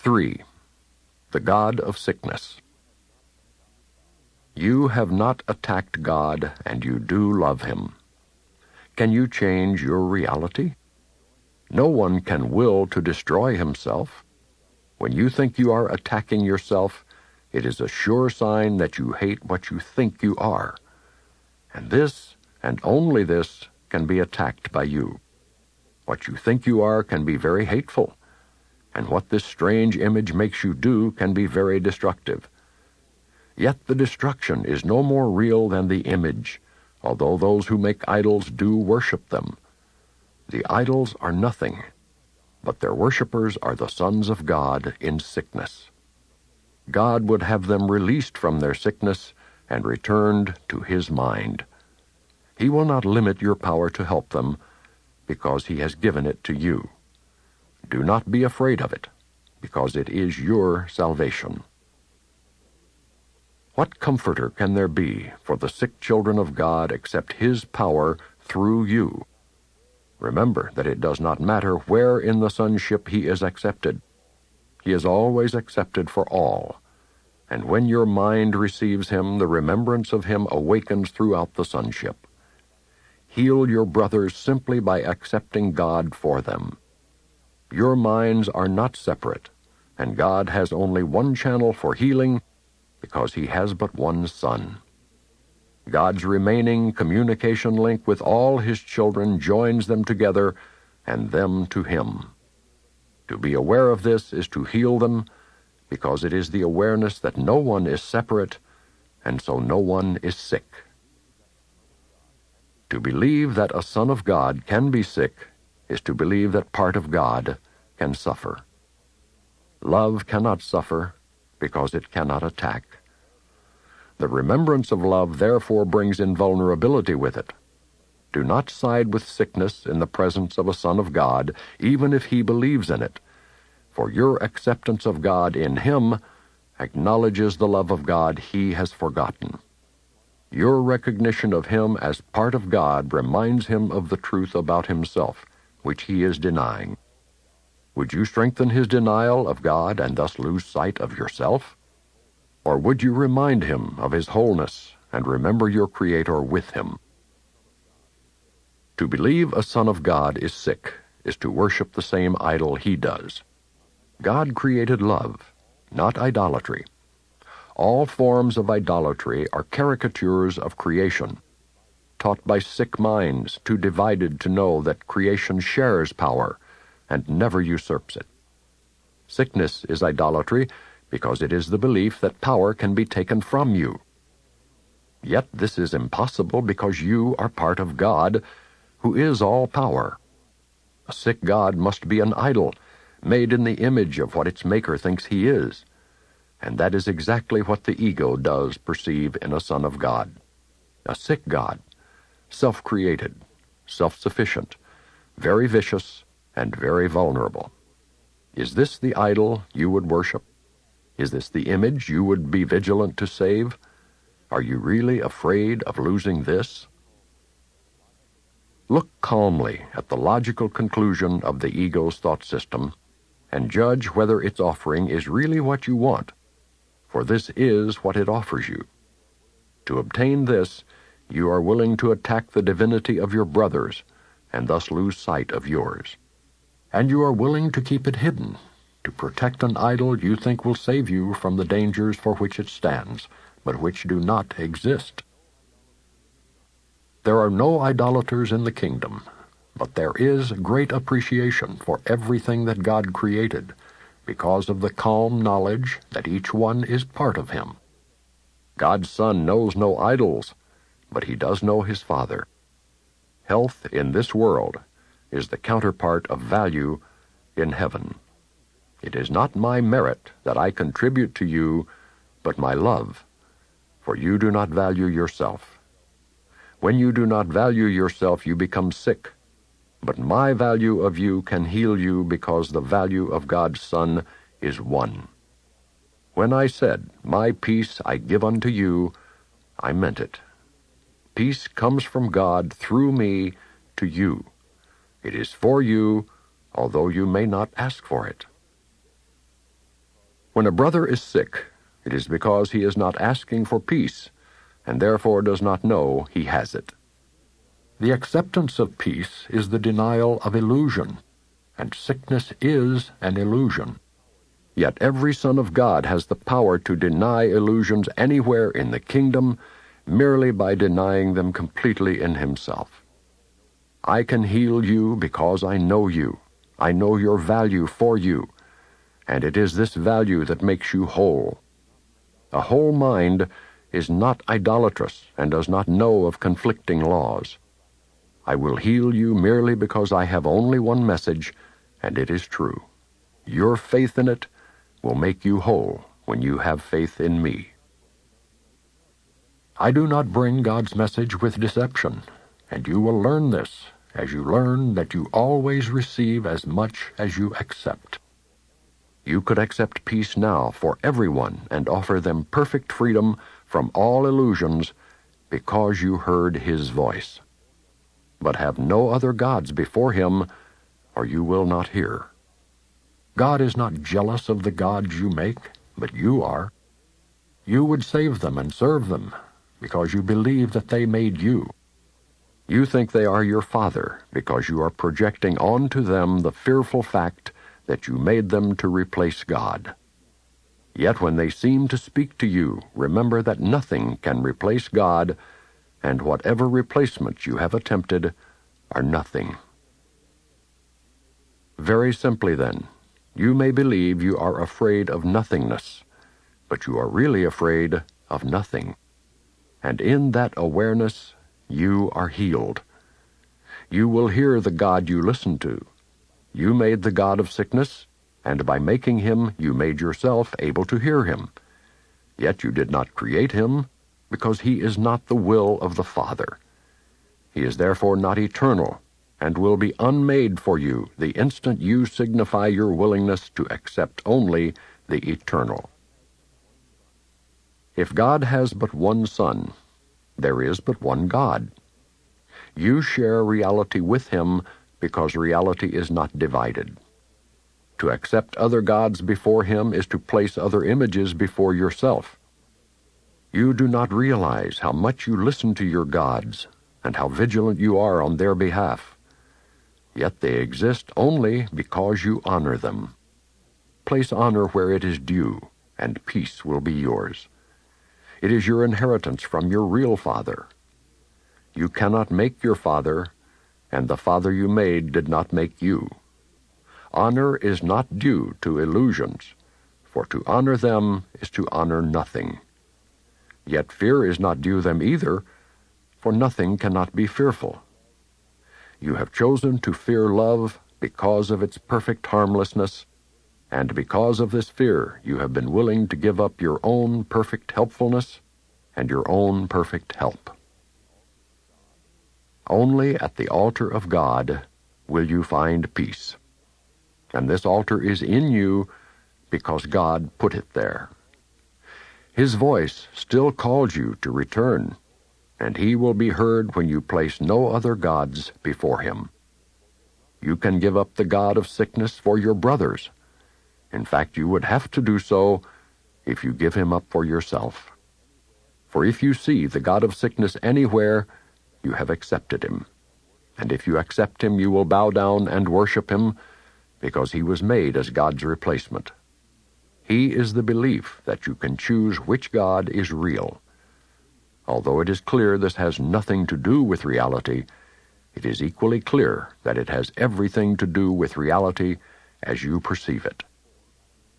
3. The God of Sickness. You have not attacked God, and you do love Him. Can you change your reality? No one can will to destroy himself. When you think you are attacking yourself, it is a sure sign that you hate what you think you are. And this, and only this, can be attacked by you. What you think you are can be very hateful, and what this strange image makes you do can be very destructive. Yet the destruction is no more real than the image, although those who make idols do worship them. The idols are nothing, but their worshippers are the sons of God in sickness. God would have them released from their sickness and returned to His mind. He will not limit your power to help them, because He has given it to you. Do not be afraid of it, because it is your salvation. What comforter can there be for the sick children of God except His power through you? Remember that it does not matter where in the sonship He is accepted. He is always accepted for all. And when your mind receives Him, the remembrance of Him awakens throughout the sonship. Heal your brothers simply by accepting God for them. Your minds are not separate, and God has only one channel for healing because He has but one Son. God's remaining communication link with all His children joins them together and them to Him. To be aware of this is to heal them, because it is the awareness that no one is separate, and so no one is sick. To believe that a son of God can be sick is to believe that part of God can suffer. Love cannot suffer because it cannot attack. The remembrance of love therefore brings invulnerability with it. Do not side with sickness in the presence of a son of God, even if he believes in it, for your acceptance of God in him acknowledges the love of God he has forgotten. Your recognition of him as part of God reminds him of the truth about himself, which he is denying. Would you strengthen his denial of God and thus lose sight of yourself? Or would you remind him of his wholeness and remember your Creator with him? To believe a son of God is sick is to worship the same idol he does. God created love, not idolatry. All forms of idolatry are caricatures of creation, taught by sick minds too divided to know that creation shares power and never usurps it. Sickness is idolatry because it is the belief that power can be taken from you. Yet this is impossible because you are part of God, who is all power. A sick God must be an idol, made in the image of what its maker thinks he is. And that is exactly what the ego does perceive in a son of God. A sick God, self-created, self-sufficient, very vicious, and very vulnerable. Is this the idol you would worship? Is this the image you would be vigilant to save? Are you really afraid of losing this? Look calmly at the logical conclusion of the ego's thought system and judge whether its offering is really what you want, for this is what it offers you. To obtain this, you are willing to attack the divinity of your brothers and thus lose sight of yours. And you are willing to keep it hidden, to protect an idol you think will save you from the dangers for which it stands, but which do not exist. There are no idolaters in the kingdom, but there is great appreciation for everything that God created, because of the calm knowledge that each one is part of him. God's Son knows no idols, but he does know his Father. Health in this world is the counterpart of value in heaven. It is not my merit that I contribute to you, but my love, for you do not value yourself. When you do not value yourself, you become sick, but my value of you can heal you because the value of God's Son is one. When I said, "My peace I give unto you," I meant it. Peace comes from God through me to you. It is for you, although you may not ask for it. When a brother is sick, it is because he is not asking for peace, and therefore does not know he has it. The acceptance of peace is the denial of illusion, and sickness is an illusion. Yet every son of God has the power to deny illusions anywhere in the kingdom merely by denying them completely in himself. I can heal you because I know you. I know your value for you, and it is this value that makes you whole. A whole mind is not idolatrous and does not know of conflicting laws. I will heal you merely because I have only one message, and it is true. Your faith in it will make you whole when you have faith in me. I do not bring God's message with deception, and you will learn this as you learn that you always receive as much as you accept. You could accept peace now for everyone and offer them perfect freedom from all illusions because you heard his voice. But have no other gods before him, or you will not hear. God is not jealous of the gods you make, but you are. You would save them and serve them because you believe that they made you. You think they are your father because you are projecting onto them the fearful fact that you made them to replace God. Yet when they seem to speak to you, remember that nothing can replace God, and whatever replacements you have attempted are nothing. Very simply then, you may believe you are afraid of nothingness, but you are really afraid of nothing. And in that awareness, you are healed. You will hear the God you listen to. You made the God of sickness, and by making him, you made yourself able to hear him. Yet you did not create him, because he is not the will of the Father. He is therefore not eternal, and will be unmade for you the instant you signify your willingness to accept only the eternal. If God has but one Son, there is but one God. You share reality with him because reality is not divided. To accept other gods before him is to place other images before yourself. You do not realize how much you listen to your gods and how vigilant you are on their behalf. Yet they exist only because you honor them. Place honor where it is due, and peace will be yours. It is your inheritance from your real father. You cannot make your father, and the father you made did not make you. Honor is not due to illusions, for to honor them is to honor nothing. Yet fear is not due them either, for nothing cannot be fearful. You have chosen to fear love because of its perfect harmlessness, and because of this fear you have been willing to give up your own perfect helpfulness and your own perfect help. Only at the altar of God will you find peace. And this altar is in you because God put it there. His voice still calls you to return, and he will be heard when you place no other gods before him. You can give up the god of sickness for your brothers. In fact, you would have to do so if you give him up for yourself. For if you see the god of sickness anywhere, you have accepted him. And if you accept him, you will bow down and worship him, because he was made as God's replacement. He is the belief that you can choose which God is real. Although it is clear this has nothing to do with reality, it is equally clear that it has everything to do with reality as you perceive it.